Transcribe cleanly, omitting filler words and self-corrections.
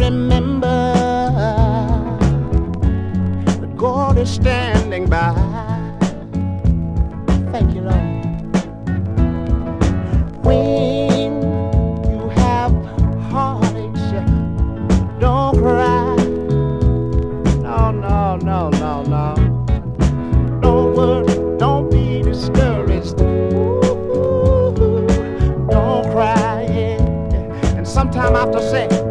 remember that God is standing by. Thank you, Lord. When you have heartaches, don't cry. No, no, no, no, no. Don't worry, don't be discouraged. Ooh, don't cry, yeah. And sometime I have to say,